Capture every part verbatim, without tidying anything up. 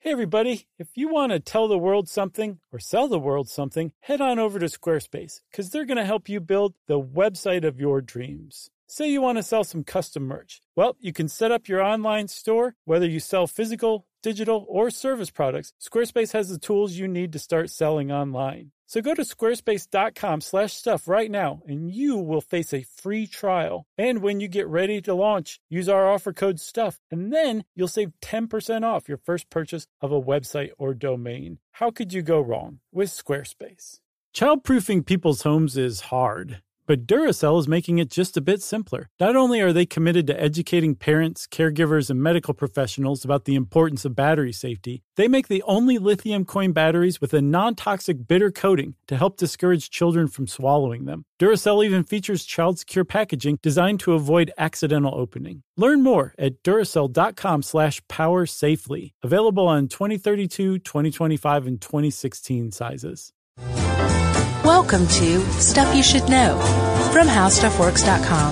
Hey everybody, if you want to tell the world something or sell the world something, head on over to Squarespace because they're going to help you build the website of your dreams. Say you want to sell some custom merch. Well, you can set up your online store, whether you sell physical, digital, or service products. Squarespace has the tools you need to start selling online. So go to squarespace.com slash stuff right now, and you will face a free trial. And when you get ready to launch, use our offer code STUFF, and then you'll save ten percent off your first purchase of a website or domain. How could you go wrong with Squarespace? Childproofing people's homes is hard, but Duracell is making it just a bit simpler. Not only are they committed to educating parents, caregivers, and medical professionals about the importance of battery safety, they make the only lithium coin batteries with a non-toxic bitter coating to help discourage children from swallowing them. Duracell even features child-secure packaging designed to avoid accidental opening. Learn more at Duracell.com slash power safely. Available on twenty thirty-two, twenty twenty-five, and twenty sixteen sizes. Welcome to Stuff You Should Know from How Stuff Works dot com.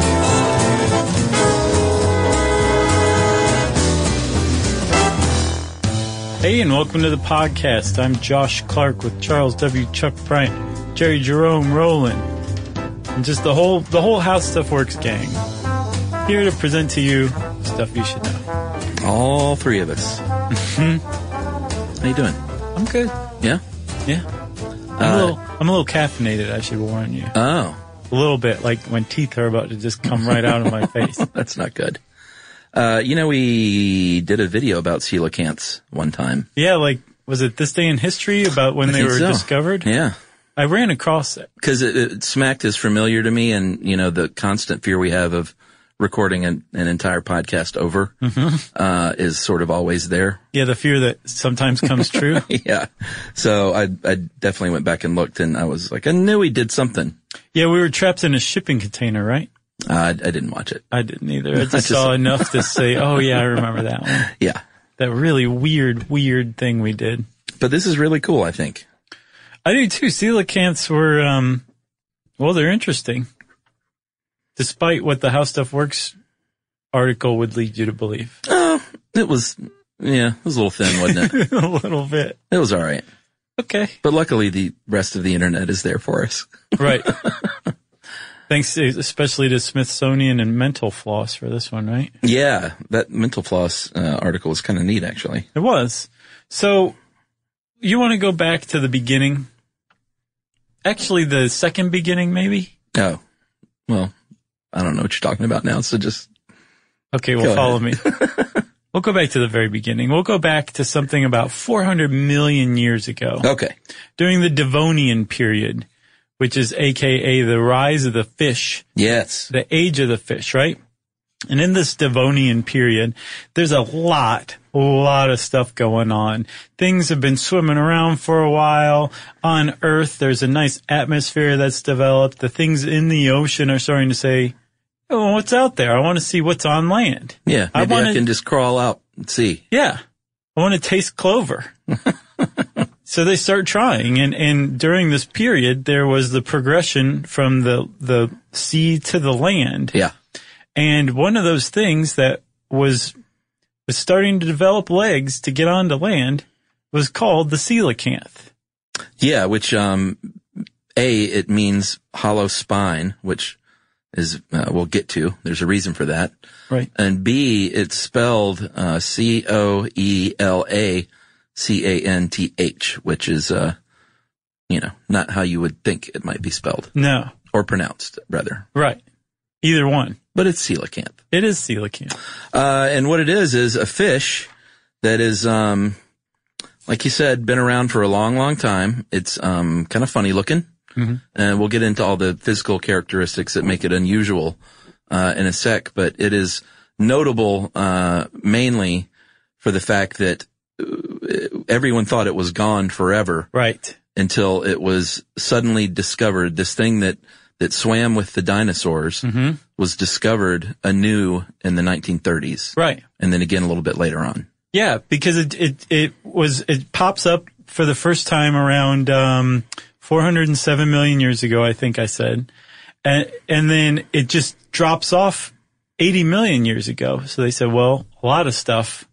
Hey, and welcome to the podcast. I'm Josh Clark with Charles W. Chuck Bryant, Jerry Jerome Rowland, and just the whole the whole How Stuff Works gang. Here to present to you Stuff You Should Know. All three of us. Mm-hmm. How you doing? I'm good. Yeah? Yeah. I'm, uh, a little, I'm a little caffeinated, I should warn you. Oh. A little bit, like when teeth are about to just come right out of my face. That's not good. Uh, you know, we did a video about coelacanths one time. Yeah, like, was it This Day in History about when I they were so. discovered? Yeah. I ran across it. Because it, it smacked as familiar to me, and, you know, the constant fear we have of recording an, an entire podcast over mm-hmm. uh is sort of always there. Yeah, the fear that sometimes comes true. Yeah. So I I definitely went back and looked, and I was like, I knew he did something. Yeah, we were trapped in a shipping container, right? Uh, I, I didn't watch it. I didn't either. I just, I just saw enough to say, oh yeah, I remember that one. Yeah. That really weird, weird thing we did. But this is really cool, I think. I do too. Coelacanths were, um, well, they're interesting. Despite what the How Stuff Works article would lead you to believe. Oh, it was, yeah, it was a little thin, wasn't it? A little bit. It was all right. Okay. But luckily the rest of the internet is there for us. Right. Thanks to, especially to Smithsonian and Mental Floss for this one, right? Yeah, that Mental Floss uh, article was kind of neat, actually. It was. So, you want to go back to the beginning? Actually, the second beginning, maybe? Oh, well, I don't know what you're talking about now, so just... Okay, well, follow me. We'll go back to the very beginning. We'll go back to something about four hundred million years ago. Okay. During the Devonian period, which is A K A the rise of the fish. Yes. The age of the fish, right? And in this Devonian period, there's a lot, a lot of stuff going on. Things have been swimming around for a while. On Earth, there's a nice atmosphere that's developed. The things in the ocean are starting to say, oh, what's out there? I want to see what's on land. Yeah, maybe I, wanna, I can just crawl out and see. Yeah. I want to taste clover. So they start trying, and, and during this period, there was the progression from the, the sea to the land. Yeah. And one of those things that was, was starting to develop legs to get onto land was called the coelacanth. Yeah, which, um, A, it means hollow spine, which is, uh, we'll get to. There's a reason for that. Right. And B, it's spelled, uh, C O E L A C A N T H, which is, uh, you know, not how you would think it might be spelled. No. Or pronounced, rather. Right. Either one. But it's coelacanth. It is coelacanth. Uh, and what it is, is a fish that is, um, like you said, been around for a long, long time. It's, um, kind of funny looking. Mm-hmm. And we'll get into all the physical characteristics that make it unusual, uh, in a sec, but it is notable, uh, mainly for the fact that everyone thought it was gone forever. Right. Until it was suddenly discovered. This thing that, that swam with the dinosaurs mm-hmm. was discovered anew in the nineteen thirties. Right. And then again a little bit later on. Yeah, because it, it, it was, it pops up for the first time around, um, four hundred seven million years ago, I think I said. And, and then it just drops off eighty million years ago. So they said, well, a lot of stuff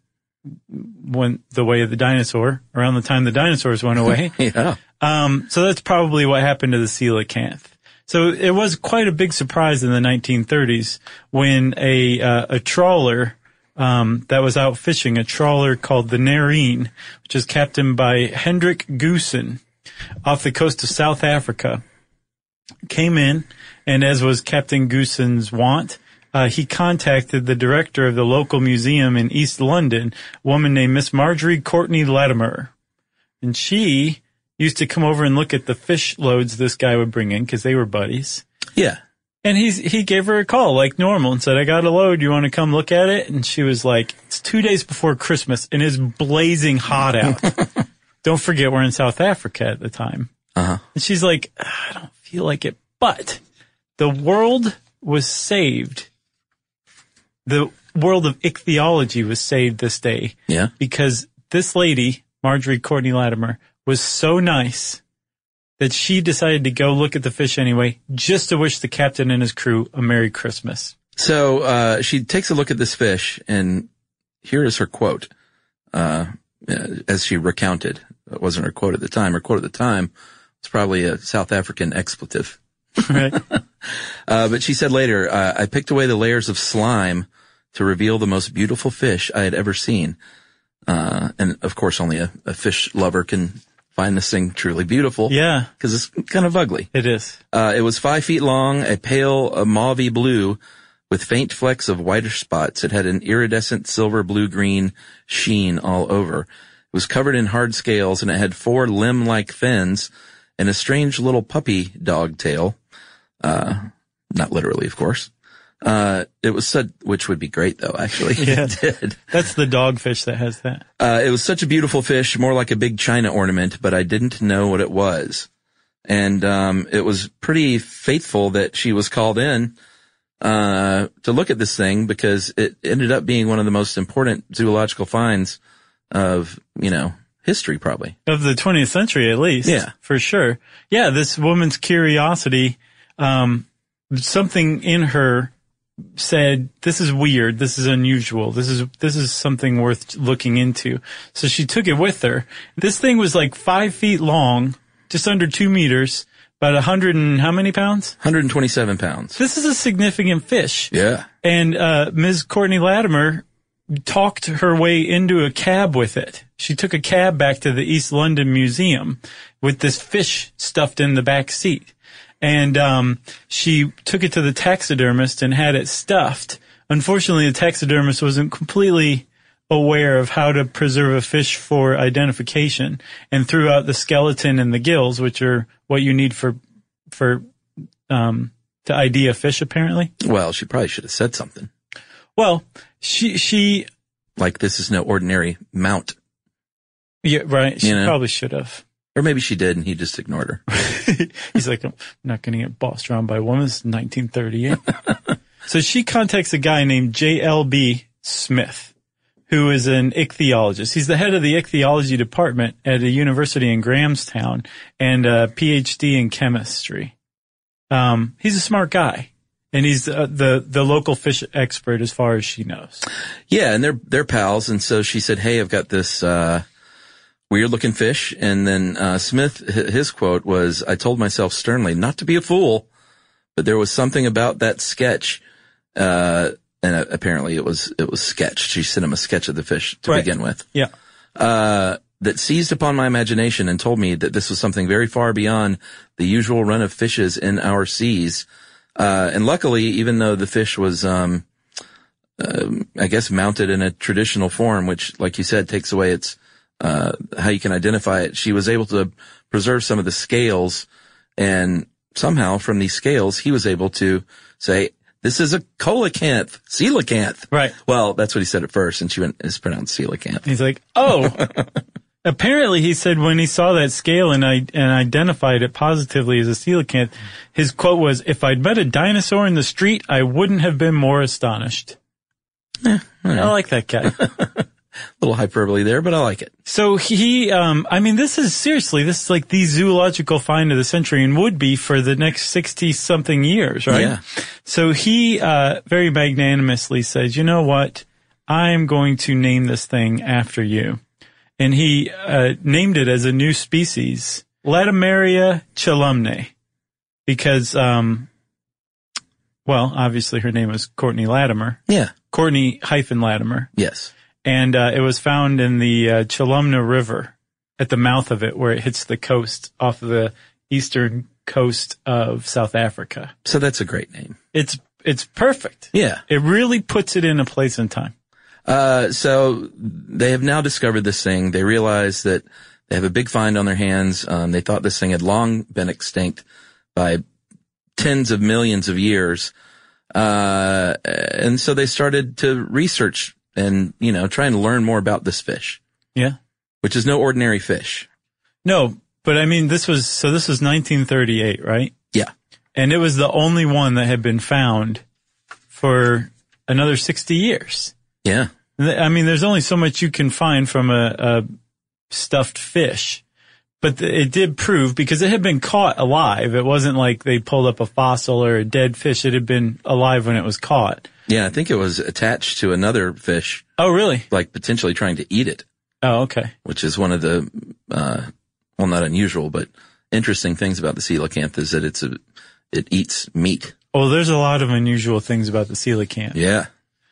when the way of the dinosaur, around the time the dinosaurs went away. Yeah. Um, so that's probably what happened to the coelacanth. So it was quite a big surprise in the nineteen thirties when a, uh, a trawler, um, that was out fishing, a trawler called the Nerine, which is captained by Hendrik Goosen off the coast of South Africa, came in, and as was Captain Goosen's wont, uh, he contacted the director of the local museum in East London, a woman named Miss Marjorie Courtney Latimer. And she used to come over and look at the fish loads this guy would bring in because they were buddies. Yeah. And he's, he gave her a call like normal and said, I got a load. You want to come look at it? And she was like, it's two days before Christmas and it's blazing hot out. Don't forget we're in South Africa at the time. Uh-huh. And she's like, I don't feel like it. But the world was saved. The world of ichthyology was saved this day. Yeah. Because this lady, Marjorie Courtney Latimer, was so nice that she decided to go look at the fish anyway, just to wish the captain and his crew a Merry Christmas. So, uh, she takes a look at this fish, and here is her quote, uh, as she recounted. It wasn't her quote at the time. Her quote at the time was probably a South African expletive. Right. uh, but she said later, uh, I picked away the layers of slime to reveal the most beautiful fish I had ever seen. Uh, and of course only a, a fish lover can find this thing truly beautiful. Yeah. Cause it's kind of ugly. It is. Uh, it was five feet long, a pale a mauvey blue with faint flecks of whitish spots. It had an iridescent silver blue-green sheen all over. It was covered in hard scales, and it had four limb-like fins and a strange little puppy dog tail. Uh, not literally, of course. Uh, it was such, which would be great though, actually. Yeah. It did. That's the dogfish that has that. Uh, it was such a beautiful fish, more like a big china ornament, but I didn't know what it was. And, um, it was pretty fateful that she was called in, uh, to look at this thing because it ended up being one of the most important zoological finds of, you know, history probably. Of the twentieth century, at least. Yeah. For sure. Yeah, this woman's curiosity, um, something in her said, this is weird, this is unusual, this is, this is something worth looking into. So she took it with her. This thing was like five feet long, just under two meters, about a hundred and how many pounds? one hundred twenty-seven pounds. This is a significant fish. Yeah. And, uh, Miz Courtney Latimer talked her way into a cab with it. She took a cab back to the East London Museum with this fish stuffed in the back seat. And, um, she took it to the taxidermist and had it stuffed. Unfortunately, the taxidermist wasn't completely aware of how to preserve a fish for identification and threw out the skeleton and the gills, which are what you need for, for, um, to I D a fish, apparently. Well, she probably should have said something. Well, she, she, like this is no ordinary mount. yeah, right. She You know? probably should have. Or maybe she did and he just ignored her. He's like, I'm not going to get bossed around by a woman. It's nineteen thirty-eight. So she contacts a guy named J L B Smith, who is an ichthyologist. He's the head of the ichthyology department at a university in Grahamstown and a P H D in chemistry. Um, he's a smart guy. And he's uh, the the local fish expert as far as she knows. Yeah, and they're they're pals. And so she said, "Hey, I've got this uh weird looking fish." And then uh Smith, his quote was, "I told myself sternly not to be a fool, but there was something about that sketch." Uh and uh, apparently it was it was sketched. She sent him a sketch of the fish to Right. begin with. Yeah. Uh that seized upon my imagination and told me that this was something very far beyond the usual run of fishes in our seas. Uh, and luckily, even though the fish was, um, um, I guess mounted in a traditional form, which, like you said, takes away its, uh, how you can identify it, she was able to preserve some of the scales. And somehow from these scales, he was able to say, this is a coelacanth, coelacanth. Right. Well, that's what he said at first. And she went, it's pronounced coelacanth. He's like, oh. Apparently, he said when he saw that scale and I and identified it positively as a coelacanth, his quote was, "If I'd met a dinosaur in the street, I wouldn't have been more astonished." Eh, I, I like that guy. A little hyperbole there, but I like it. So he, um, I mean, this is seriously, this is like the zoological find of the century and would be for the next sixty something years, right? Yeah. So he, uh, very magnanimously says, you know what? I'm going to name this thing after you. And he uh, named it as a new species, Latimeria chelumnae, because, um, well, obviously her name was Courtney Latimer. Yeah. Courtney hyphen Latimer. Yes. And uh, it was found in the uh, Chelumna River at the mouth of it where it hits the coast off of the eastern coast of South Africa. So that's a great name. It's it's perfect. Yeah. It really puts it in a place and time. Uh, so they have now discovered this thing. They realize that they have a big find on their hands. Um, they thought this thing had long been extinct by tens of millions of years. Uh, and so they started to research and, you know, trying to learn more about this fish. Yeah. Which is no ordinary fish. No, but I mean, this was, so this was nineteen thirty-eight, right? Yeah. And it was the only one that had been found for another sixty years. Yeah. I mean, there's only so much you can find from a, a stuffed fish, but it did prove, because it had been caught alive. It wasn't like they pulled up a fossil or a dead fish. It had been alive when it was caught. Yeah, I think it was attached to another fish. Oh, really? Like potentially trying to eat it. Oh, okay. Which is one of the, uh, well, not unusual, but interesting things about the coelacanth is that it's a, it eats meat. Well, there's a lot of unusual things about the coelacanth. Yeah.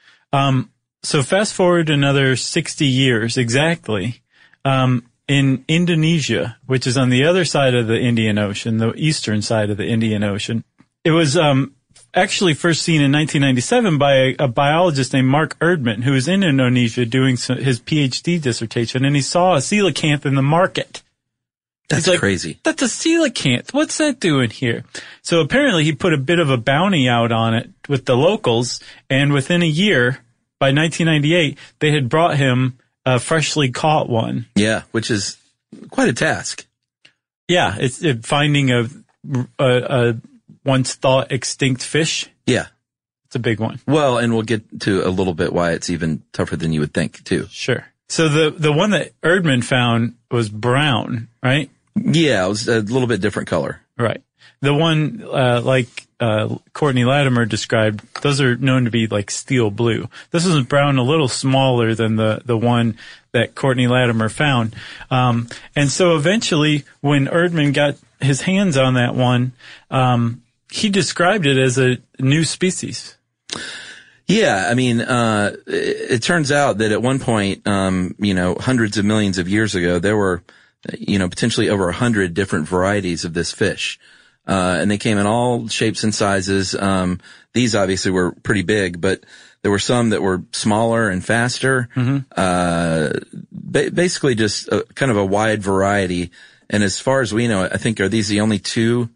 Um, so fast forward another sixty years exactly, um, in Indonesia, which is on the other side of the Indian Ocean, the eastern side of the Indian Ocean. It was, um, actually first seen in nineteen ninety-seven by a, a biologist named Mark Erdman, who was in Indonesia doing some, his PhD dissertation, and he saw a coelacanth in the market. That's like, crazy. That's a coelacanth. What's that doing here? So apparently he put a bit of a bounty out on it with the locals, and within a year, by nineteen ninety-eight, they had brought him a freshly caught one. Yeah, which is quite a task. Yeah, it's it, finding a, a, a once thought extinct fish. Yeah. It's a big one. Well, and we'll get to a little bit why it's even tougher than you would think, too. Sure. So the, the one that Erdman found was brown, right? Yeah, it was a little bit different color. Right. The one, uh, like, uh, Courtney Latimer described, those are known to be like steel blue. This was brown, a little smaller than the, the one that Courtney Latimer found. Um, and so eventually when Erdman got his hands on that one, um, he described it as a new species. Yeah, I mean, uh, it, it turns out that at one point, um, you know, hundreds of millions of years ago, there were, you know, potentially over a hundred different varieties of this fish. Uh, and they came in all shapes and sizes. Um, these obviously were pretty big, but there were some that were smaller and faster. Mm-hmm. Uh, ba- basically just a, kind of a wide variety. And as far as we know, I think, are these the only two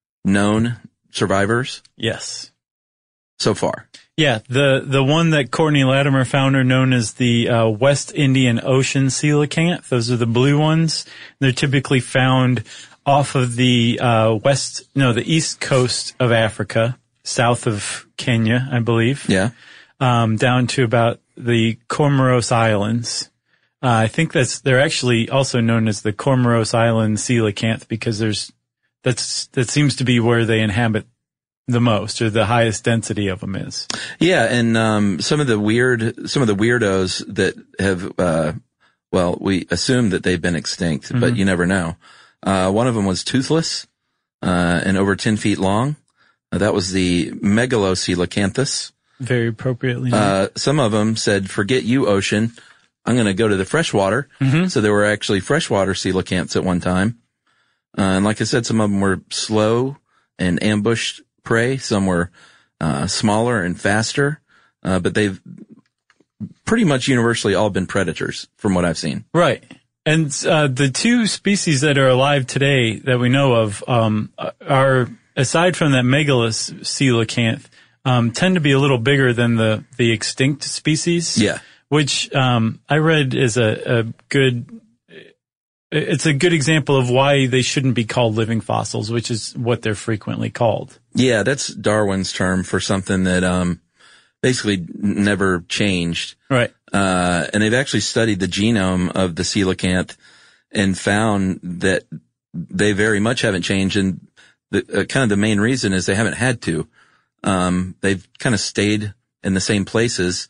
known survivors? Yes. So far. Yeah, the, the one that Courtney Latimer found are known as the, uh, West Indian Ocean coelacanth. Those are the blue ones. They're typically found off of the, uh, west, no, the east coast of Africa, south of Kenya, I believe. Yeah. Um, down to about the Comoros Islands. Uh, I think that's, they're actually also known as the Comoros Island coelacanth because there's, that's, that seems to be where they inhabit the most, or the highest density of them is. Yeah, and um some of the weird, some of the weirdos that have, uh well, we assume that they've been extinct, mm-hmm. but you never know. Uh One of them was toothless, uh and over ten feet long. Uh, that was the Megalocoelacanthus. Very appropriately. Uh Some of them said, "Forget you, ocean. I'm going to go to the freshwater." Mm-hmm. So there were actually freshwater coelacanths at one time. Uh, and like I said, some of them were slow and ambushed prey. Some were uh smaller and faster, uh but they've pretty much universally all been predators from what I've seen. Right. And uh the two species that are alive today that we know of um are, aside from that Megalus coelacanth, um tend to be a little bigger than the the extinct species. Yeah. Which um I read is a, a good It's a good example of why they shouldn't be called living fossils, which is what they're frequently called. Yeah, that's Darwin's term for something that um basically never changed. Right. Uh and they've actually studied the genome of the coelacanth and found that they very much haven't changed, and the uh, kind of the main reason is they haven't had to. Um they've kind of stayed in the same places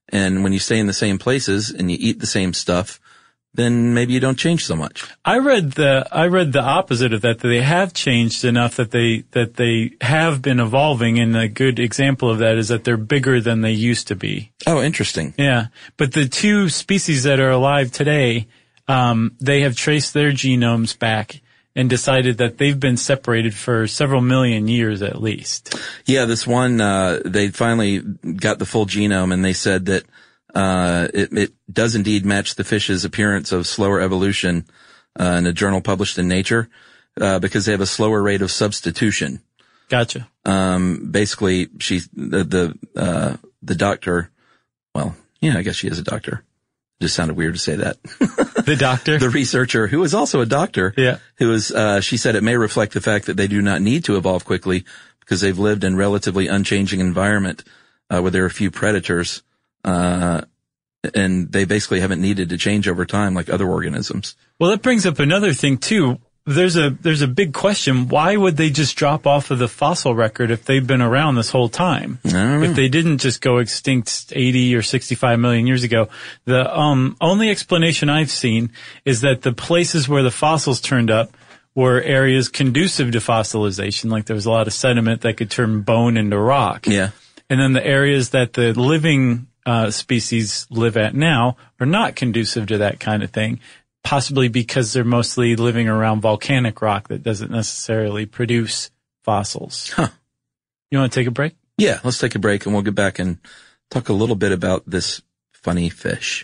And when you stay in the same places and you eat the same stuff, then maybe you don't change so much. I read the, I read the opposite of that, that they have changed enough that they, that they have been evolving. And a good example of that is that they're bigger than they used to be. Oh, interesting. Yeah. But the two species that are alive today, um, they have traced their genomes back and decided that they've been separated for several million years at least. Yeah, this one, uh, they finally got the full genome and they said that Uh, it, it does indeed match the fish's appearance of slower evolution, uh, in a journal published in Nature, uh, because they have a slower rate of substitution. Gotcha. Um, basically, she, the, the, uh, the doctor, well, yeah, I guess she is a doctor. It just sounded weird to say that. The doctor? The researcher, who is also a doctor. Yeah. Who is, uh, she said it may reflect the fact that they do not need to evolve quickly because they've lived in relatively unchanging environment, uh, where there are few predators. Uh, and they basically haven't needed to change over time like other organisms. Well, that brings up another thing too. There's a, there's a big question. Why would they just drop off of the fossil record if they've been around this whole time? I don't know. If they didn't just go extinct eighty or sixty-five million years ago. The, um, only explanation I've seen is that the places where the fossils turned up were areas conducive to fossilization. Like there was a lot of sediment that could turn bone into rock. Yeah. And then the areas that the living uh species live at now are not conducive to that kind of thing, possibly because they're mostly living around volcanic rock that doesn't necessarily produce fossils. Huh. You want to take a break? Yeah, let's take a break and we'll get back and talk a little bit about this funny fish.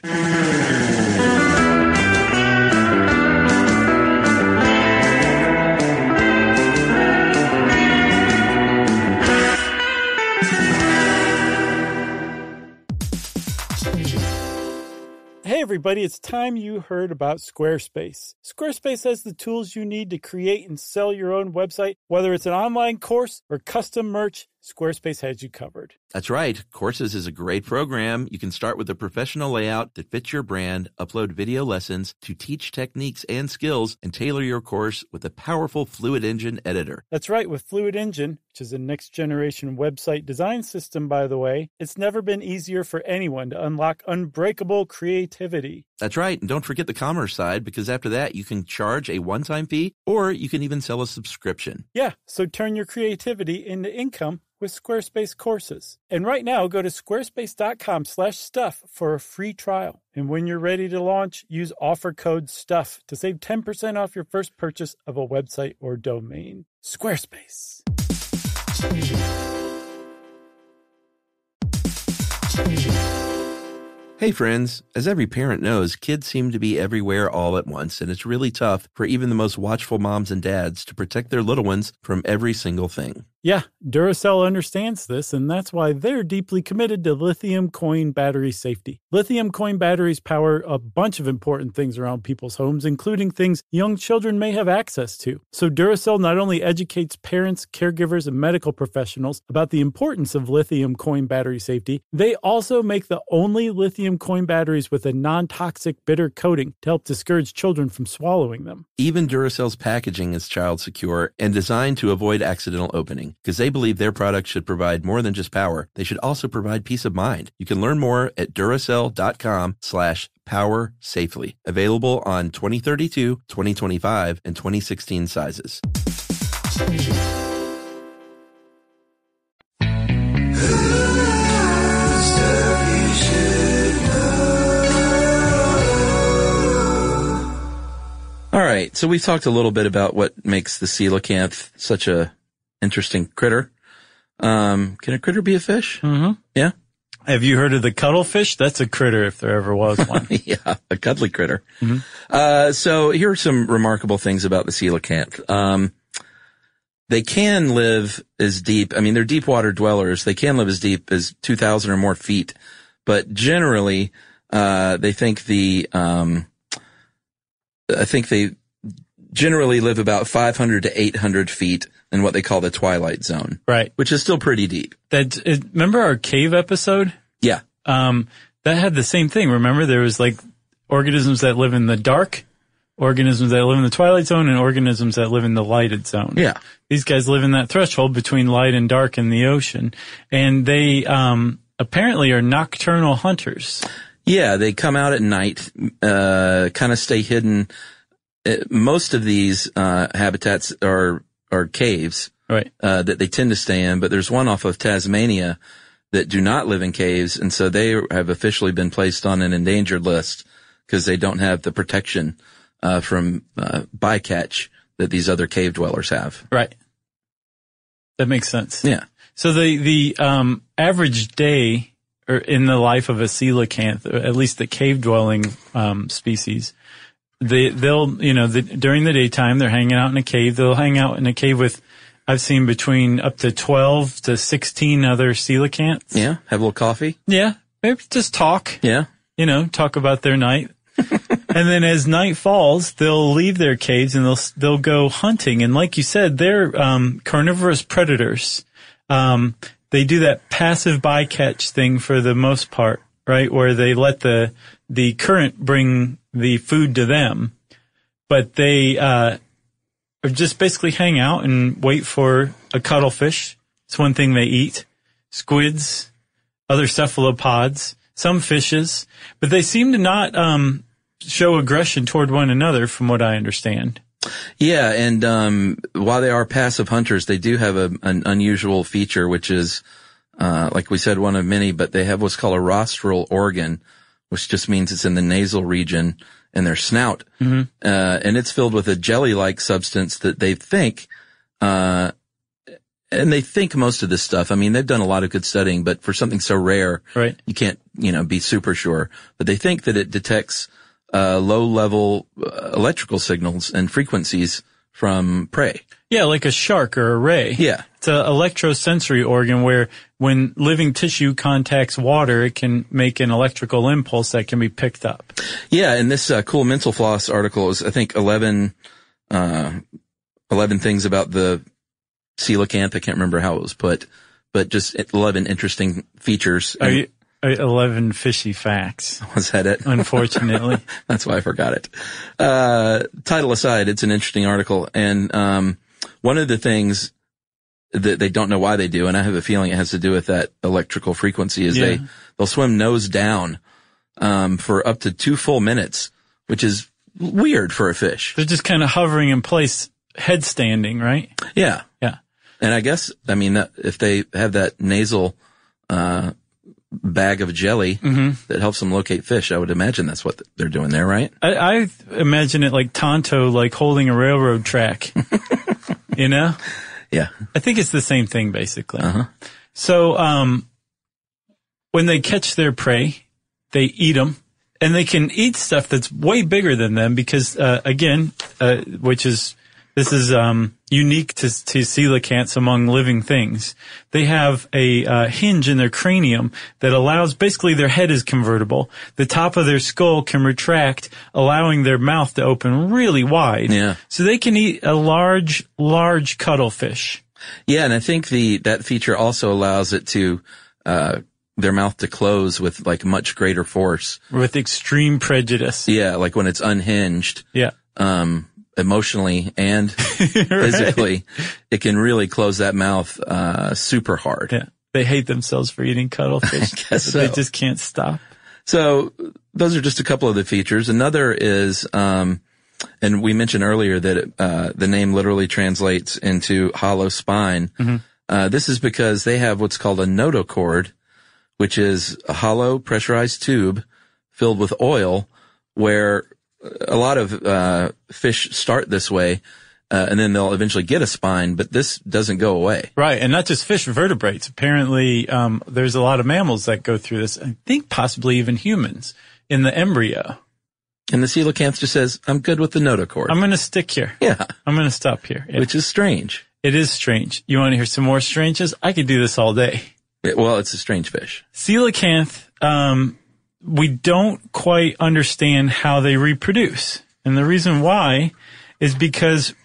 Hey everybody, it's time you heard about Squarespace. Squarespace has the tools you need to create and sell your own website. Whether it's an online course or custom merch, Squarespace has you covered. That's right. Courses is a great program. You can start with a professional layout that fits your brand, upload video lessons to teach techniques and skills, and tailor your course with a powerful Fluid Engine editor. That's right. With Fluid Engine, which is a next-generation website design system, by the way, it's never been easier for anyone to unlock unbreakable creativity. That's right. And don't forget the commerce side, because after that, you can charge a one-time fee, or you can even sell a subscription. Yeah, so turn your creativity into income with Squarespace courses. And right now, go to squarespace.com slash stuff for a free trial. And when you're ready to launch, use offer code STUFF to save ten percent off your first purchase of a website or domain. Squarespace. Hey friends, as every parent knows, kids seem to be everywhere all at once, and it's really tough for even the most watchful moms and dads to protect their little ones from every single thing. Yeah, Duracell understands this, and that's why they're deeply committed to lithium coin battery safety. Lithium coin batteries power a bunch of important things around people's homes, including things young children may have access to. So Duracell not only educates parents, caregivers, and medical professionals about the importance of lithium coin battery safety, they also make the only lithium coin batteries with a non-toxic bitter coating to help discourage children from swallowing them. Even Duracell's packaging is child secure and designed to avoid accidental opening, because they believe their products should provide more than just power. They should also provide peace of mind. You can learn more at Duracell.com slash power safely. Available on twenty thirty-two, twenty twenty-five, and twenty sixteen sizes. All right, so we've talked a little bit about what makes the coelacanth such a interesting critter. Um, can a critter be a fish? Mm-hmm. Yeah. Have you heard of the cuttlefish? That's a critter if there ever was one. Yeah, a cuddly critter. Mm-hmm. Uh, so here are some remarkable things about the coelacanth. Um, they can live as deep, I mean, they're deep water dwellers. They can live as deep as two thousand or more feet, but generally, uh, they think the, um, I think they generally live about five hundred to eight hundred feet in what they call the twilight zone. Right. Which is still pretty deep. That, it, remember our cave episode? Yeah. Um, that had the same thing. Remember there was like organisms that live in the dark, organisms that live in the twilight zone, and organisms that live in the lighted zone. Yeah. These guys live in that threshold between light and dark in the ocean. And they, um, apparently are nocturnal hunters. Yeah, they come out at night, uh, kind of stay hidden. It, most of these uh, habitats are are caves, right? Uh, that they tend to stay in. But there's one off of Tasmania that do not live in caves, and so they have officially been placed on an endangered list because they don't have the protection uh, from uh, bycatch that these other cave dwellers have. Right. That makes sense. Yeah. So the the um, average day or in the life of a coelacanth, at least the cave dwelling um, species, they they'll you know the, during the daytime they're hanging out in a cave. They'll hang out in a cave with, I've seen between up to twelve to sixteen other coelacanths. Yeah. Have a little coffee. Yeah. Maybe just talk. Yeah. You know, talk about their night. And then as night falls, they'll leave their caves and they'll they'll go hunting. And like you said, they're um, carnivorous predators. Um, they do that passive bycatch thing for the most part, right? Where they let the the current bring the food to them, but they uh, just basically hang out and wait for a cuttlefish. It's one thing they eat. Squids, other cephalopods, some fishes, but they seem to not um, show aggression toward one another, from what I understand. Yeah, and um, while they are passive hunters, they do have a, an unusual feature, which is, uh, like we said, one of many, but they have what's called a rostral organ, which just means it's in the nasal region in their snout. Mm-hmm. Uh, and it's filled with a jelly-like substance that they think, uh, and they think most of this stuff. I mean, they've done a lot of good studying, but for something so rare, right, you can't, you know, be super sure. But they think that it detects uh, low-level uh, electrical signals and frequencies from prey. Yeah, like a shark or a ray. Yeah. It's an electrosensory organ where when living tissue contacts water, it can make an electrical impulse that can be picked up. Yeah, and this uh, cool Mental Floss article is, I think, eleven, uh, eleven things about the coelacanth. I can't remember how it was put, but just eleven interesting features. Are you, are eleven fishy facts. Was that it? Unfortunately. That's why I forgot it. Uh, title aside, it's an interesting article. And, um, one of the things that they don't know why they do, and I have a feeling it has to do with that electrical frequency, is yeah. they, they'll swim nose down, um, for up to two full minutes, which is weird for a fish. They're just kind of hovering in place, head standing, right? Yeah. Yeah. And I guess, I mean, that, if they have that nasal, uh, bag of jelly mm-hmm. that helps them locate fish, I would imagine that's what they're doing there, right? I, I imagine it like Tonto, like holding a railroad track, you know? Yeah. I think it's the same thing, basically. Uh-huh. So, um, when they catch their prey, they eat them, and they can eat stuff that's way bigger than them because, uh, again, uh, which is, this is, um, unique to, to coelacanths among living things. They have a, uh, hinge in their cranium that allows, basically their head is convertible. The top of their skull can retract, allowing their mouth to open really wide. Yeah. So they can eat a large, large cuttlefish. Yeah, and I think the, that feature also allows it to, uh, their mouth to close with like much greater force. With extreme prejudice. Yeah, like when it's unhinged. Yeah. Um, emotionally and physically, right. It can really close that mouth, uh, super hard. Yeah. They hate themselves for eating cuttlefish. I guess so. They just can't stop. So those are just a couple of the features. Another is, um, and we mentioned earlier that, uh, the name literally translates into hollow spine. Mm-hmm. Uh, this is because they have what's called a notochord, which is a hollow pressurized tube filled with oil where a lot of, uh, fish start this way, uh, and then they'll eventually get a spine, but this doesn't go away. Right. And not just fish, vertebrates. Apparently, um, there's a lot of mammals that go through this. I think possibly even humans in the embryo. And the coelacanth just says, I'm good with the notochord. I'm going to stick here. Yeah. I'm going to stop here. Yeah. Which is strange. It is strange. You want to hear some more stranges? I could do this all day. It, well, it's a strange fish. Coelacanth, um, we don't quite understand how they reproduce. And the reason why is because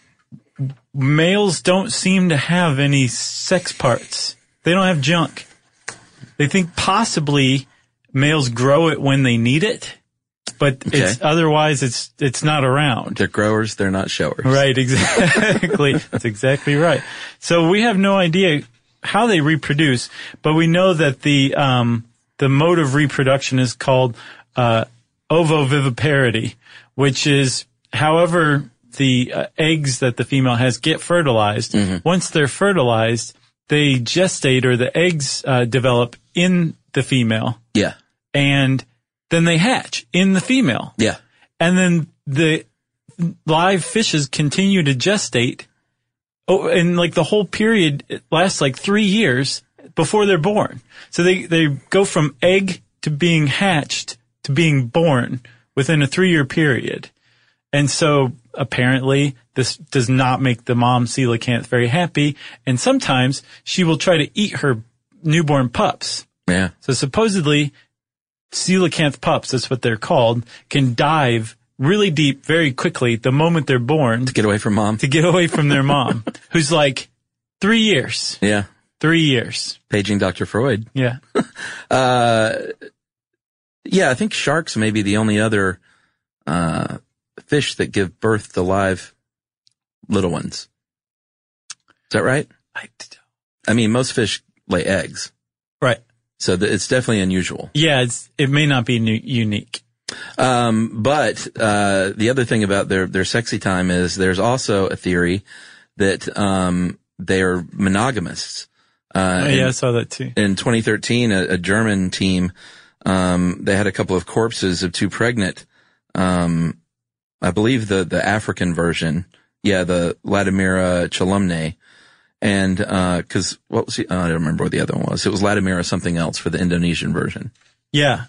males don't seem to have any sex parts. They don't have junk. They think possibly males grow it when they need it, but okay. it's otherwise it's it's not around. They're growers, they're not showers. Right, exactly. That's exactly right. So we have no idea how they reproduce, but we know that the um, the mode of reproduction is called uh, ovoviviparity, which is however the uh, eggs that the female has get fertilized. Mm-hmm. Once they're fertilized, they gestate, or the eggs uh, develop in the female. Yeah. And then they hatch in the female. Yeah. And then the live fishes continue to gestate. Oh, and like the whole period lasts like three years before they're born. So they, they go from egg to being hatched to being born within a three year period. And so apparently this does not make the mom coelacanth very happy. And sometimes she will try to eat her newborn pups. Yeah. So supposedly coelacanth pups, that's what they're called, can dive really deep very quickly the moment they're born. To get away from mom. To get away from their mom, who's like three years. Yeah. Three years. Paging Doctor Freud. Yeah. uh, yeah, I think sharks may be the only other uh fish that give birth to live little ones. Is that right? I, I mean, most fish lay eggs. Right. So th- it's definitely unusual. Yeah, it's, it may not be new, unique. Um, but, uh, the other thing about their, their sexy time is there's also a theory that, um, they're monogamists. Uh, oh, yeah, in, I saw that too. In twenty thirteen, a, a German team, um, they had a couple of corpses of two pregnant, um, I believe the, the African version. Yeah, the Latimera chalumnae. And, uh, cause what was he? Oh, I don't remember what the other one was. It was Latimera something else for the Indonesian version. Yeah.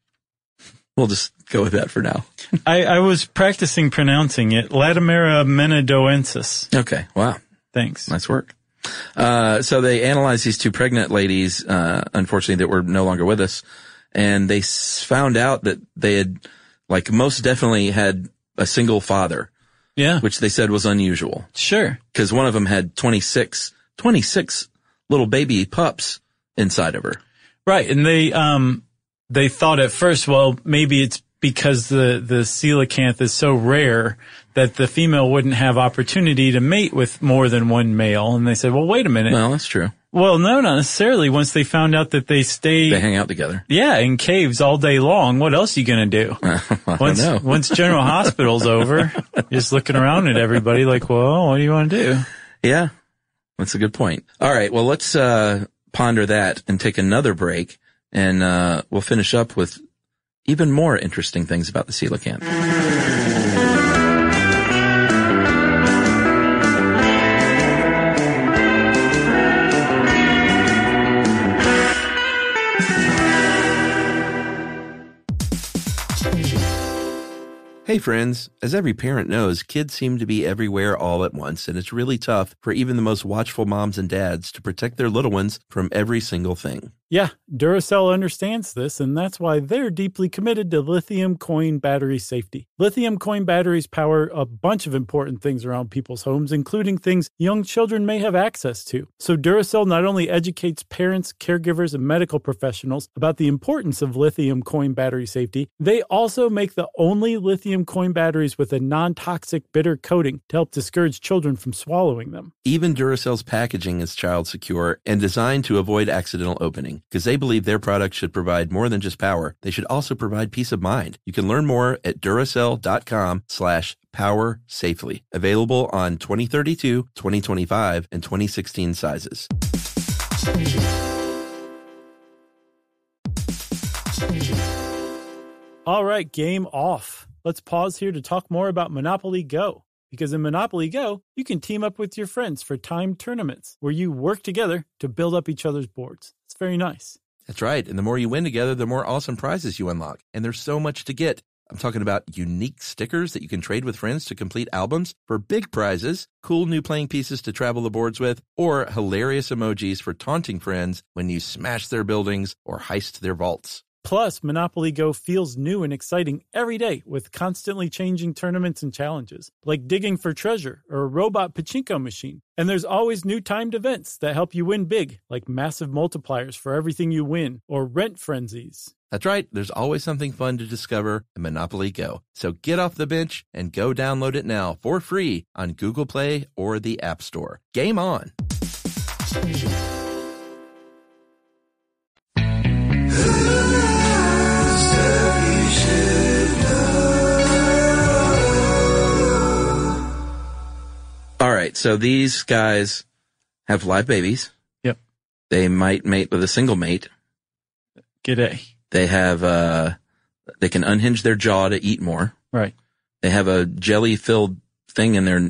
We'll just go with that for now. I, I was practicing pronouncing it. Latimera menadoensis. Okay. Wow. Thanks. Nice work. Uh, so they analyzed these two pregnant ladies, uh, unfortunately that were no longer with us. And they s- found out that they had, like, most definitely had a single father. Yeah. Which they said was unusual. Sure. Because one of them had twenty-six, twenty-six little baby pups inside of her. Right. And they, um, they thought at first, well, maybe it's because the, the coelacanth is so rare that the female wouldn't have opportunity to mate with more than one male. And they said, well, wait a minute. Well, that's true. Well, no, not necessarily. Once they found out that they stay, they hang out together. Yeah, in caves all day long. What else are you gonna do? I once, don't know. Once General Hospital's over, you're just looking around at everybody like, well, what do you want to do? Yeah, that's a good point. All right, well, let's uh ponder that and take another break, and uh we'll finish up with even more interesting things about the coelacanth. Hey friends, as every parent knows, kids seem to be everywhere all at once, and it's really tough for even the most watchful moms and dads to protect their little ones from every single thing. Yeah, Duracell understands this, and that's why they're deeply committed to lithium coin battery safety. Lithium coin batteries power a bunch of important things around people's homes, including things young children may have access to. So Duracell not only educates parents, caregivers, and medical professionals about the importance of lithium coin battery safety, they also make the only lithium coin batteries with a non-toxic bitter coating to help discourage children from swallowing them. Even Duracell's packaging is child secure and designed to avoid accidental opening, because they believe their products should provide more than just power. They should also provide peace of mind. You can learn more at Duracell.com slash power safely. Available on twenty thirty-two, twenty twenty-five, and twenty sixteen sizes. All right, game off. Let's pause here to talk more about Monopoly Go. Because in Monopoly Go, you can team up with your friends for timed tournaments where you work together to build up each other's boards. It's very nice. That's right. And the more you win together, the more awesome prizes you unlock. And there's so much to get. I'm talking about unique stickers that you can trade with friends to complete albums for big prizes, cool new playing pieces to travel the boards with, or hilarious emojis for taunting friends when you smash their buildings or heist their vaults. Plus, Monopoly Go feels new and exciting every day with constantly changing tournaments and challenges, like digging for treasure or a robot pachinko machine. And there's always new timed events that help you win big, like massive multipliers for everything you win or rent frenzies. That's right. There's always something fun to discover in Monopoly Go. So get off the bench and go download it now for free on Google Play or the App Store. Game on! All right, so these guys have live babies. Yep. They might mate with a single mate. G'day. They have, uh, they can unhinge their jaw to eat more. Right. They have a jelly-filled thing in their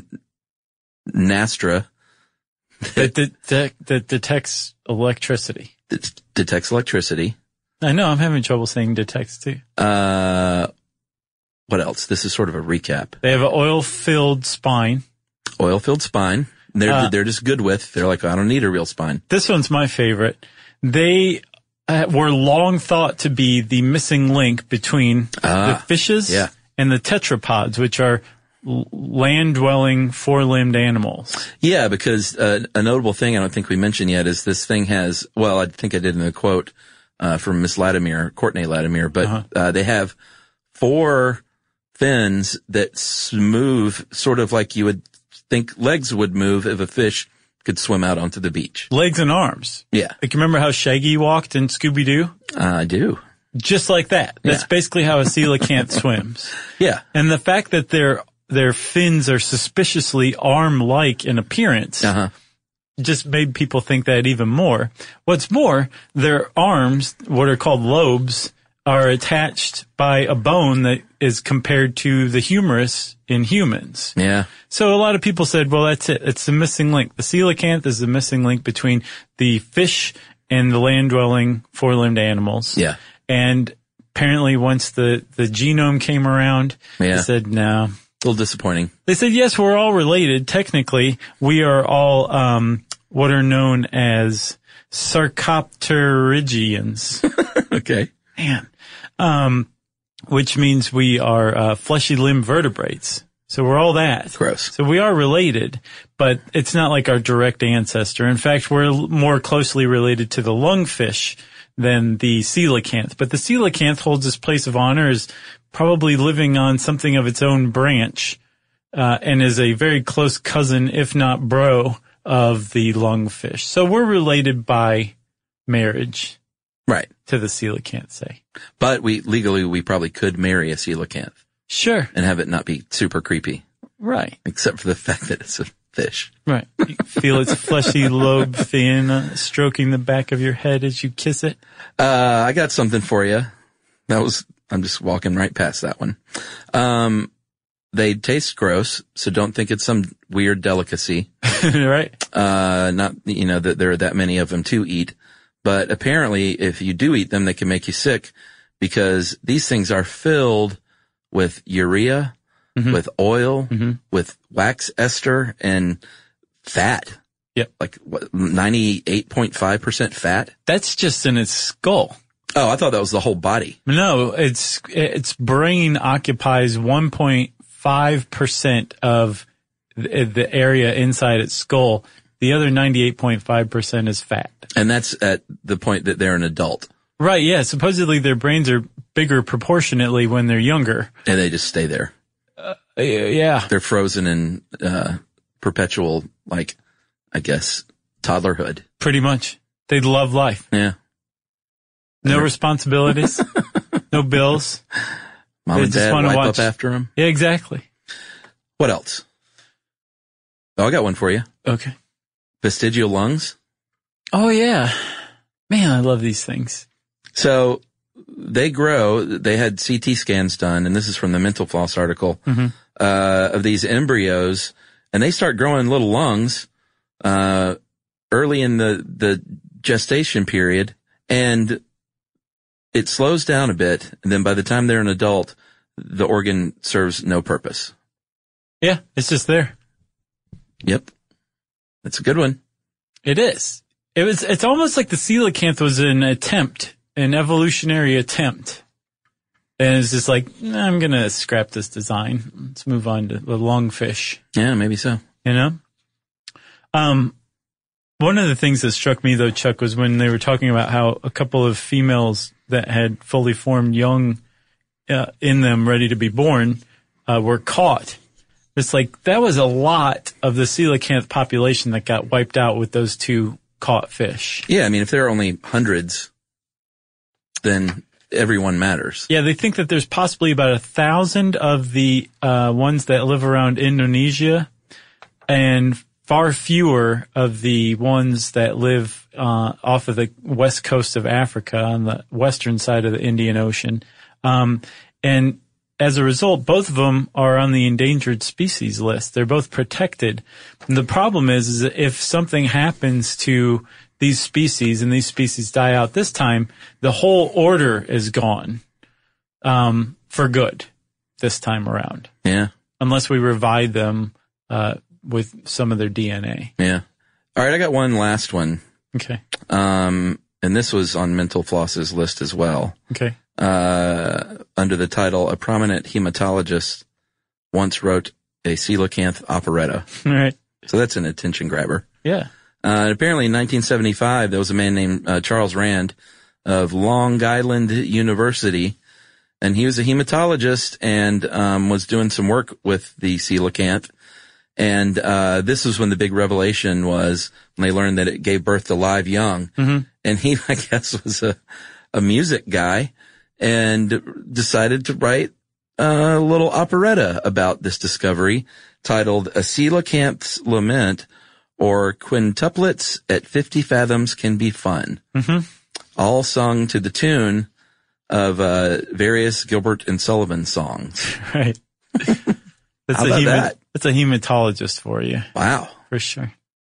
nostra that, that, that detects electricity. That detects electricity. I know, I'm having trouble saying detects too. Uh, what else? This is sort of a recap. They have an oil-filled spine. Oil-filled spine. They're, uh, they're just good with. They're like, I don't need a real spine. This one's my favorite. They uh, were long thought to be the missing link between uh, the fishes yeah. and the tetrapods, which are land-dwelling, four-limbed animals. Yeah, because uh, a notable thing I don't think we mentioned yet is this thing has, well, I think I did in the quote uh, from Miss Latimer, Courtney Latimer, but uh-huh. uh, they have four fins that move sort of like you would think legs would move if a fish could swim out onto the beach. Legs and arms. Yeah. Like, remember how Shaggy walked in Scooby-Doo? Uh, I do. Just like that. That's yeah. basically how a coelacanth swims. Yeah. And the fact that their their fins are suspiciously arm-like in appearance uh-huh. just made people think that even more. What's more, their arms, what are called lobes, are attached by a bone that is compared to the humerus in humans. Yeah. So a lot of people said, well, that's it. It's the missing link. The coelacanth is the missing link between the fish and the land-dwelling four-limbed animals. Yeah. And apparently once the, the genome came around, yeah. they said, no. A little disappointing. They said, yes, we're all related. Technically, we are all um what are known as sarcopterygians. Okay. Man. Um, which means we are uh, fleshy limb vertebrates. So we're all that. Gross. So we are related, but it's not like our direct ancestor. In fact, we're more closely related to the lungfish than the coelacanth. But the coelacanth holds this place of honor as probably living on something of its own branch, uh, and is a very close cousin, if not bro, of the lungfish. So we're related by marriage. Right. To the coelacanth, say. But we, legally, we probably could marry a coelacanth. Sure. And have it not be super creepy. Right. Except for the fact that it's a fish. Right. You feel its fleshy lobe fin uh, stroking the back of your head as you kiss it. Uh, I got something for you. That was, I'm just walking right past that one. Um, they taste gross, so don't think it's some weird delicacy. Right. Uh, not, you know, that there are that many of them to eat. But apparently, if you do eat them, they can make you sick because these things are filled with urea, mm-hmm. with oil, mm-hmm. with wax ester, and fat. Yep. Like what, ninety-eight point five percent fat? That's just in its skull. Oh, I thought that was the whole body. No, its its brain occupies one point five percent of the, the area inside its skull. The other ninety-eight point five percent is fat. And that's at the point that they're an adult. Right, yeah. Supposedly their brains are bigger proportionately when they're younger. And they just stay there. Uh, yeah. They're frozen in uh perpetual, like, I guess, toddlerhood. Pretty much. They love life. Yeah. No responsibilities. No bills. Mom they and dad wipe watch. up after them. Yeah, exactly. What else? Oh, I got one for you. Okay. Vestigial lungs. Oh, yeah. Man, I love these things. So they grow. They had C T scans done, and this is from the Mental Floss article, mm-hmm. uh, of these embryos, and they start growing little lungs uh early in the, the gestation period, and it slows down a bit, and then by the time they're an adult, the organ serves no purpose. Yeah, it's just there. Yep. That's a good one. It is. It was, it's almost like the coelacanth was an attempt, an evolutionary attempt. And it's just like, nah, I'm going to scrap this design. Let's move on to the lungfish. Yeah, maybe so. You know? Um, one of the things that struck me though, Chuck, was when they were talking about how a couple of females that had fully formed young, uh, in them ready to be born, uh, were caught. It's like, that was a lot of the coelacanth population that got wiped out with those two caught fish. Yeah, I mean, if there are only hundreds, then everyone matters. Yeah, they think that there's possibly about a thousand of the uh ones that live around Indonesia, and far fewer of the ones that live uh off of the west coast of Africa on the western side of the Indian Ocean. Um and as a result, both of them are on the endangered species list. They're both protected. And the problem is, is that if something happens to these species and these species die out this time, the whole order is gone, um, for good this time around. Yeah. Unless we revive them, uh, with some of their D N A. Yeah. All right. I got one last one. Okay. Um, and this was on Mental Floss's list as well. Okay. Uh, under the title, a prominent hematologist once wrote a coelacanth operetta. All right. So that's an attention grabber. Yeah. Uh, and apparently in nineteen seventy-five, there was a man named uh, Charles Rand of Long Island University, and he was a hematologist and um, was doing some work with the coelacanth. And uh this was when the big revelation was when they learned that it gave birth to live young. Mm-hmm. And he, I guess, was a, a music guy and decided to write a little operetta about this discovery titled A Coelacanth's Lament, or Quintuplets at fifty Fathoms Can Be Fun. Mm-hmm. All sung to the tune of uh various Gilbert and Sullivan songs. Right. That's How a about hema- that? That's a hematologist for you. Wow. For sure.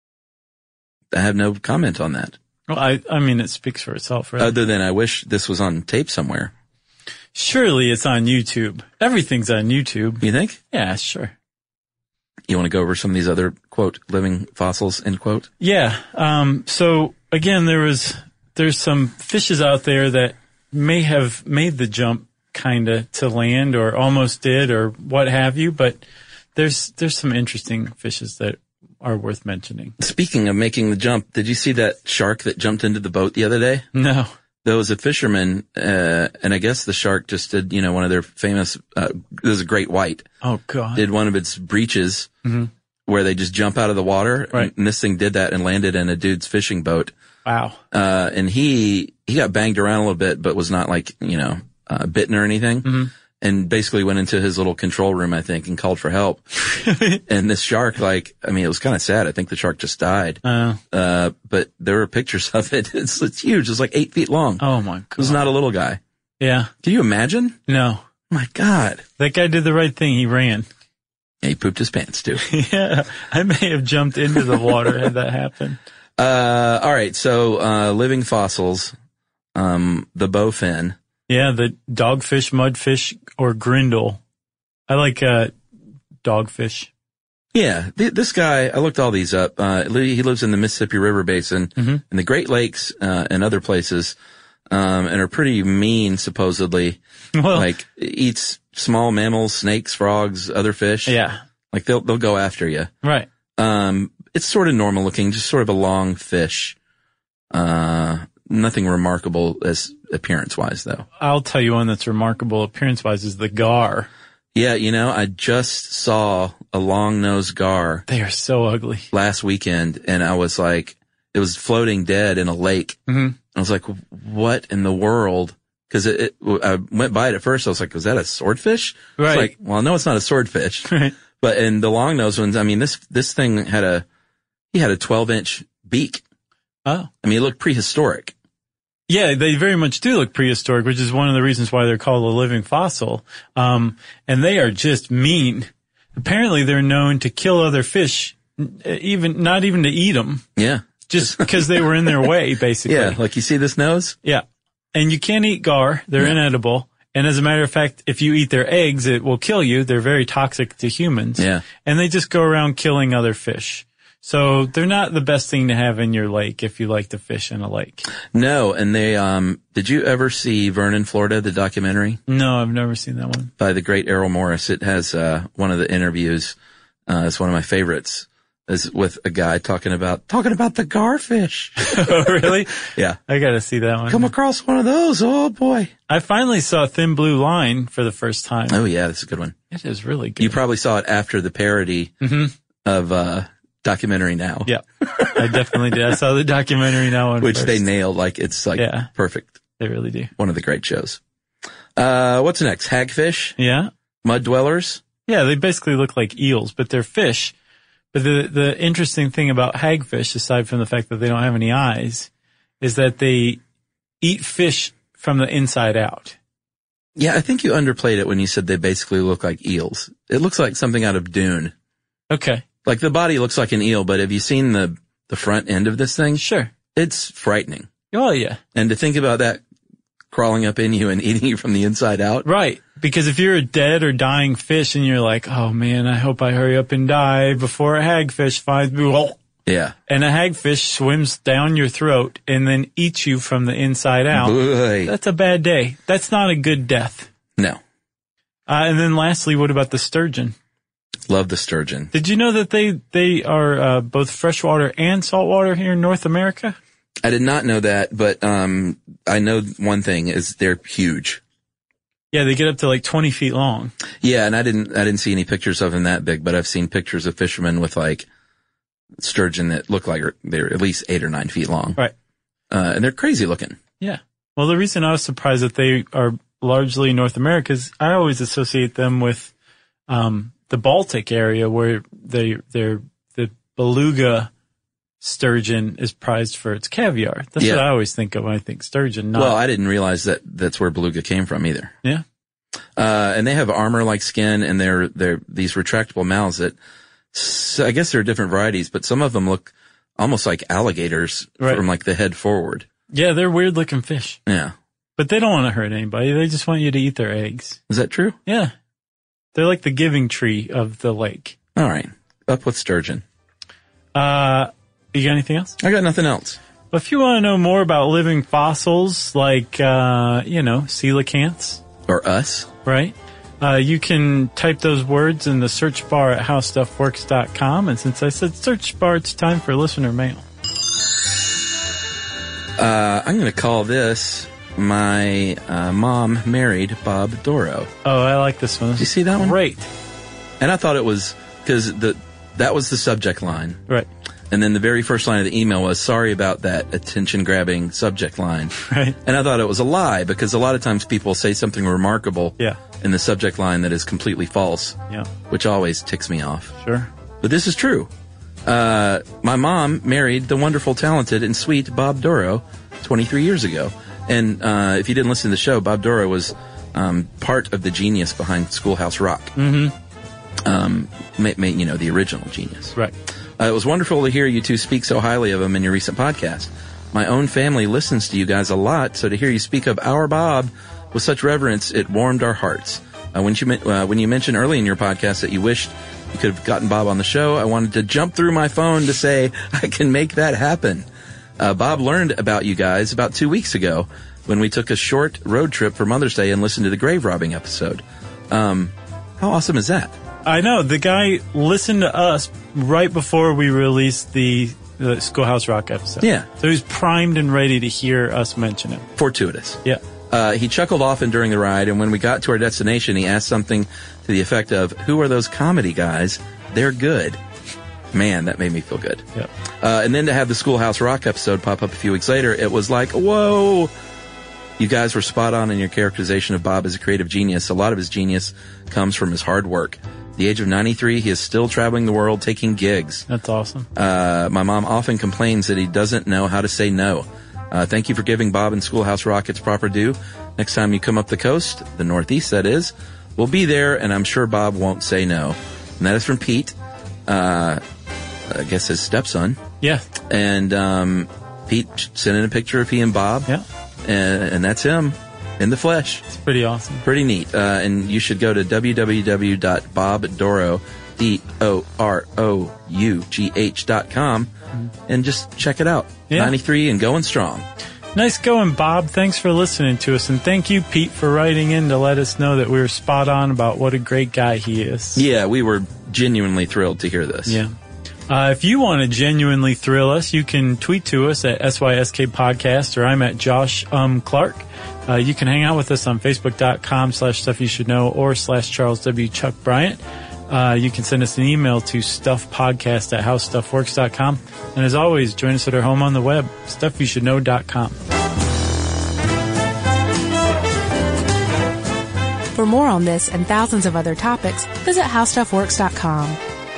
I have no comment on that. Well, I, I mean, it speaks for itself, right? Other than I wish this was on tape somewhere. Surely it's on YouTube. Everything's on YouTube. You think? Yeah, sure. You want to go over some of these other, quote, living fossils, end quote? Yeah. Um, so again, there was, there's some fishes out there that may have made the jump kind of to land or almost did or what have you, but there's, there's some interesting fishes that are worth mentioning. Speaking of making the jump, did you see that shark that jumped into the boat the other day? No. There was a fisherman, uh, and I guess the shark just did, you know, one of their famous, uh, there's a great white. Oh, God. Did one of its breaches mm-hmm. where they just jump out of the water. Right. And this thing did that and landed in a dude's fishing boat. Wow. Uh, and he, he got banged around a little bit, but was not like, you know, uh, bitten or anything. Mm-hmm. And basically went into his little control room, I think, and called for help. And this shark, like, I mean, it was kind of sad. I think the shark just died. Uh, uh, but there were pictures of it. It's, it's huge. It's like eight feet long. Oh my God. It was not a little guy. Yeah. Can you imagine? No. Oh my God. That guy did the right thing. He ran. Yeah, he pooped his pants too. Yeah. I may have jumped into the water had that happened. Uh, all right. So, uh, living fossils, um, the bowfin. Yeah, the dogfish, mudfish, or grindle. I like, uh, dogfish. Yeah, th- this guy, I looked all these up. Uh, he lives in the Mississippi River Basin, mm-hmm. in the Great Lakes, uh, and other places, um, and are pretty mean, supposedly. Well, like, eats small mammals, snakes, frogs, other fish. Yeah. Like, they'll, they'll go after you. Right. Um, it's sort of normal looking, just sort of a long fish. Uh, nothing remarkable as appearance wise, though. I'll tell you one that's remarkable appearance wise is the gar. Yeah, you know, I just saw a long-nosed gar. They are so ugly. Last weekend, and I was like, it was floating dead in a lake. Mm-hmm. I was like, what in the world? Because it, it, I went by it at first. I was like, was that a swordfish? Right. It's like, well, no, it's not a swordfish. Right. But in the long-nosed ones, I mean, this this thing had a, he had a twelve-inch beak. Oh. I mean, it looked prehistoric. Yeah, they very much do look prehistoric, which is one of the reasons why they're called a living fossil. Um, and they are just mean. Apparently they're known to kill other fish, even, not even to eat them. Yeah. Just because they were in their way, basically. Yeah, like you see this nose? Yeah. And you can't eat gar. They're yeah. inedible. And as a matter of fact, if you eat their eggs, it will kill you. They're very toxic to humans. Yeah. And they just go around killing other fish. So they're not the best thing to have in your lake if you like to fish in a lake. No, and they, um, did you ever see Vernon, Florida, the documentary? No, I've never seen that one. By the great Errol Morris. It has, uh, one of the interviews, uh, it's one of my favorites, is with a guy talking about, talking about the garfish. Oh, really? Yeah. I gotta see that one. Come across one of those. Oh boy. I finally saw Thin Blue Line for the first time. Oh yeah, that's a good one. It is really good. You probably saw it after the parody mm-hmm. of, uh, Documentary Now. Yeah, I definitely did. I saw the Documentary Now one which first. They nailed, like, it's like yeah. perfect. They really do. One of the great shows. Uh, what's next? Hagfish? Yeah. Mud dwellers? Yeah, they basically look like eels, but they're fish. But the the interesting thing about hagfish, aside from the fact that they don't have any eyes, is that they eat fish from the inside out. Yeah, I think you underplayed it when you said they basically look like eels. It looks like something out of Dune. Okay. Like the body looks like an eel, but have you seen the, the front end of this thing? Sure. It's frightening. Oh, yeah. And to think about that crawling up in you and eating you from the inside out. Right. Because if you're a dead or dying fish and you're like, oh man, I hope I hurry up and die before a hagfish finds me. Yeah. And a hagfish swims down your throat and then eats you from the inside out. Boy. That's a bad day. That's not a good death. No. Uh, and then lastly, what about the sturgeon? Love the sturgeon. Did you know that they, they are uh, both freshwater and saltwater here in North America? I did not know that, but um I know one thing is they're huge. Yeah, they get up to like twenty feet long. Yeah, and I didn't I didn't see any pictures of them that big, but I've seen pictures of fishermen with like sturgeon that look like they're at least eight or nine feet long. Right. Uh, and they're crazy looking. Yeah. Well, the reason I was surprised that they are largely North America is I always associate them with um the Baltic area where they they're the beluga sturgeon is prized for its caviar. That's yeah. what I always think of when I think sturgeon. Not. Well, I didn't realize that that's where beluga came from either. Yeah. Uh, and they have armor-like skin, and they're, they're these retractable mouths that, so I guess there are different varieties, but some of them look almost like alligators right. from like the head forward. Yeah, they're weird looking fish. Yeah. But they don't want to hurt anybody. They just want you to eat their eggs. Is that true? Yeah. They're like the giving tree of the lake. All right. Up with sturgeon. Uh, You got anything else? I got nothing else. Well, if you want to know more about living fossils like, uh, you know, coelacanths. Or us. Right. Uh, you can type those words in the search bar at how stuff works dot com. And since I said search bar, it's time for listener mail. Uh, I'm going to call this my uh, mom married Bob Dorough. Oh, I like this one. Did you see that one? Great. And I thought it was because the that was the subject line. Right. And then the very first line of the email was, sorry about that attention-grabbing subject line. Right. And I thought it was a lie because a lot of times people say something remarkable yeah. in the subject line that is completely false, yeah. which always ticks me off. Sure. But this is true. Uh, my mom married the wonderful, talented, and sweet Bob Dorough twenty-three years ago. And uh, if you didn't listen to the show, Bob Dorough was um, part of the genius behind Schoolhouse Rock. Mm-hmm. Um, may, may, you know, the original genius. Right. Uh, it was wonderful to hear you two speak so highly of him in your recent podcast. My own family listens to you guys a lot, so to hear you speak of our Bob with such reverence, it warmed our hearts. Uh, when you uh, when you mentioned early in your podcast that you wished you could have gotten Bob on the show, I wanted to jump through my phone to say I can make that happen. Uh, Bob learned about you guys about two weeks ago when we took a short road trip for Mother's Day and listened to the grave robbing episode. Um, how awesome is that? I know. The guy listened to us right before we released the, the Schoolhouse Rock episode. Yeah. So he's primed and ready to hear us mention it. Fortuitous. Yeah. Uh, he chuckled often during the ride, and when we got to our destination, he asked something to the effect of, who are those comedy guys? They're good. Man, that made me feel good. Yep. Uh, and then to have the Schoolhouse Rock episode pop up a few weeks later, it was like, whoa! You guys were spot on in your characterization of Bob as a creative genius. A lot of his genius comes from his hard work. At the age of ninety-three, he is still traveling the world taking gigs. That's awesome. Uh, my mom often complains that he doesn't know how to say no. Uh, thank you for giving Bob and Schoolhouse Rock its proper due. Next time you come up the coast, the Northeast that is, we'll be there, and I'm sure Bob won't say no. And that is from Pete, uh, I guess his stepson. Yeah. And um, Pete sent in a picture of he and Bob. Yeah. And, and that's him in the flesh. It's pretty awesome. Pretty neat. Uh, and you should go to w w w dot bob dorough, D O R O U G H dot com mm-hmm. and just check it out. Yeah. ninety-three and going strong. Nice going, Bob. Thanks for listening to us. And thank you, Pete, for writing in to let us know that we were spot on about what a great guy he is. Yeah, we were genuinely thrilled to hear this. Yeah. Uh, if you want to genuinely thrill us, you can tweet to us at S Y S K Podcast, or I'm at Josh um, Clark. Uh, you can hang out with us on Facebook.com slash Stuff You Should Know or slash Charles W. Chuck Bryant. Uh, you can send us an email to stuffpodcast at how stuff works dot com. And as always, join us at our home on the web, stuff you should know dot com. For more on this and thousands of other topics, visit how stuff works dot com.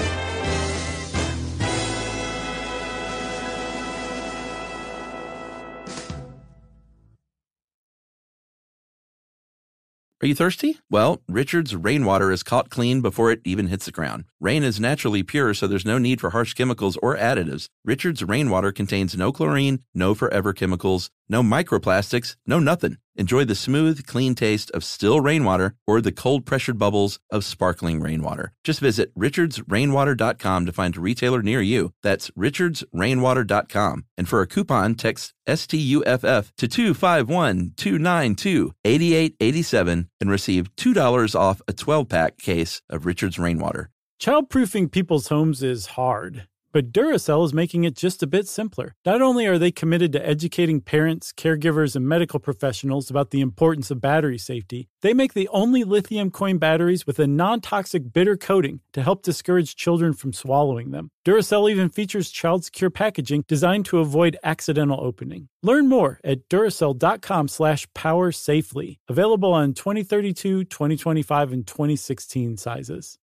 Are you thirsty? Well, Richard's Rainwater is caught clean before it even hits the ground. Rain is naturally pure, so there's no need for harsh chemicals or additives. Richard's Rainwater contains no chlorine, no forever chemicals, no microplastics, no nothing. Enjoy the smooth, clean taste of still rainwater or the cold-pressured bubbles of sparkling rainwater. Just visit richards rainwater dot com to find a retailer near you. That's richards rainwater dot com. And for a coupon, text S T U F F to two five one, two nine two, eight eight eight seven and receive two dollars off a twelve-pack case of Richard's Rainwater. Childproofing people's homes is hard, but Duracell is making it just a bit simpler. Not only are they committed to educating parents, caregivers, and medical professionals about the importance of battery safety, they make the only lithium coin batteries with a non-toxic bitter coating to help discourage children from swallowing them. Duracell even features child-secure packaging designed to avoid accidental opening. Learn more at Duracell dot com slash power safely. Available on twenty thirty-two, twenty twenty-five, and twenty sixteen sizes.